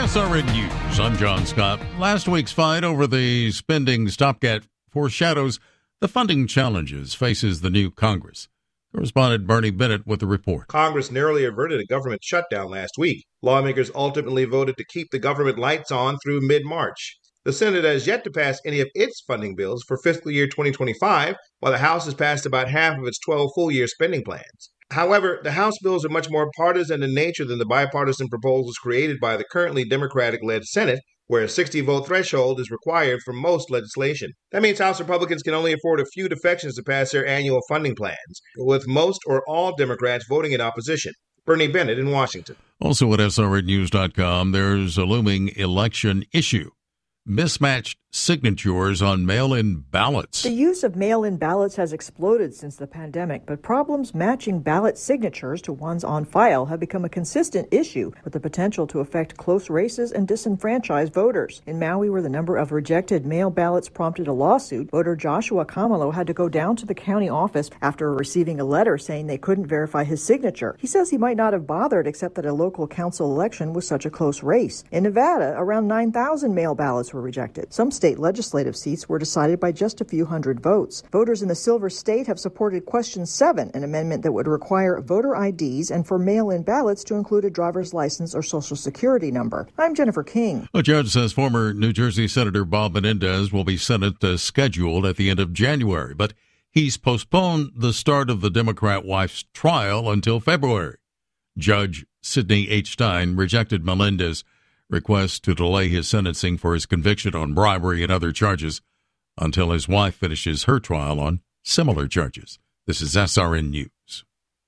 SRN News, I'm John Scott. Last week's fight over the spending stopgap foreshadows the funding challenges faces the new Congress. Correspondent Bernie Bennett with the report. Congress narrowly averted a government shutdown last week. Lawmakers ultimately voted to keep the government lights on through mid-March. The Senate has yet to pass any of its funding bills for fiscal year 2025, while the House has passed about half of its 12 full-year spending plans. However, the House bills are much more partisan in nature than the bipartisan proposals created by the currently Democratic-led Senate, where a 60-vote threshold is required for most legislation. That means House Republicans can only afford a few defections to pass their annual funding plans, with most or all Democrats voting in opposition. Bernie Bennett in Washington. Also at SRNnews.com, there's a looming election issue. Mismatched signatures on mail-in ballots. The use of mail-in ballots has exploded since the pandemic, but problems matching ballot signatures to ones on file have become a consistent issue with the potential to affect close races and disenfranchise voters. In Maui, where the number of rejected mail ballots prompted a lawsuit, voter Joshua Kamalo had to go down to the county office after receiving a letter saying they couldn't verify his signature. He says he might not have bothered except that a local council election was such a close race. In Nevada, around 9,000 mail ballots were rejected. Some state legislative seats were decided by just a few hundred votes. Voters in the Silver State have supported Question 7, an amendment that would require voter IDs and for mail-in ballots to include a driver's license or social security number. I'm Jennifer King. A judge says former New Jersey Senator Bob Menendez will be sentenced as scheduled at the end of January, but he's postponed the start of the Democrat wife's trial until February. Judge Sidney H. Stein rejected Menendez's request to delay his sentencing for his conviction on bribery and other charges until his wife finishes her trial on similar charges. This is SRN News.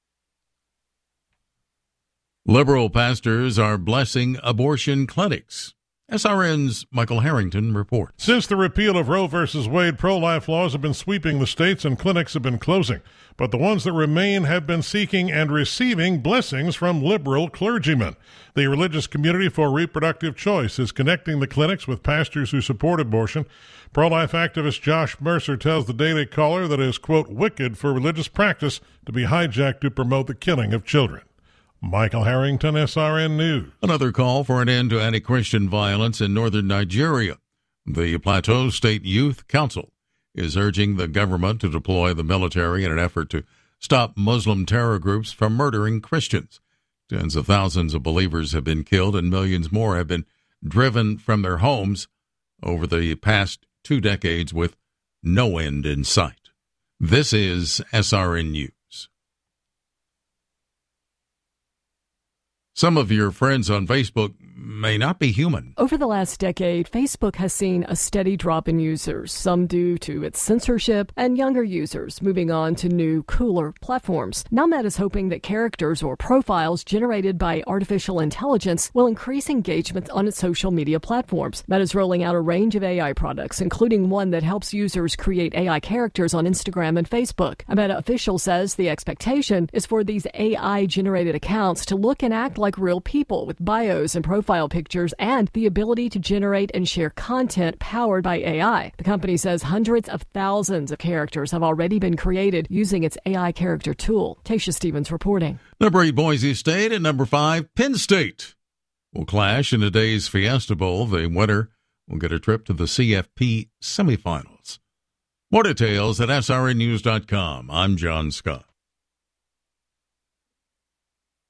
Liberal pastors are blessing abortion clinics. SRN's Michael Harrington reports. Since the repeal of Roe v. Wade, pro-life laws have been sweeping the states and clinics have been closing. But the ones that remain have been seeking and receiving blessings from liberal clergymen. The Religious Community for Reproductive Choice is connecting the clinics with pastors who support abortion. Pro-life activist Josh Mercer tells the Daily Caller that it is, quote, wicked for religious practice to be hijacked to promote the killing of children. Michael Harrington, SRN News. Another call for an end to anti-Christian violence in northern Nigeria. The Plateau State Youth Council is urging the government to deploy the military in an effort to stop Muslim terror groups from murdering Christians. Tens of thousands of believers have been killed and millions more have been driven from their homes over the past 2 decades with no end in sight. This is SRN News. Some of your friends on Facebook may not be human. Over the last decade, Facebook has seen a steady drop in users, some due to its censorship and younger users moving on to new, cooler platforms. Now Meta is hoping that characters or profiles generated by artificial intelligence will increase engagement on its social media platforms. Meta is rolling out a range of AI products, including one that helps users create AI characters on Instagram and Facebook. A Meta official says the expectation is for these AI-generated accounts to look and act like real people with bios and profile pictures and the ability to generate and share content powered by AI. The company says hundreds of thousands of characters have already been created using its AI character tool. Tasha Stevens reporting. Number 8, Boise State, and number 5, Penn State will clash in today's Fiesta Bowl. The winner will get a trip to the CFP semifinals. More details at srnnews.com. I'm John Scott.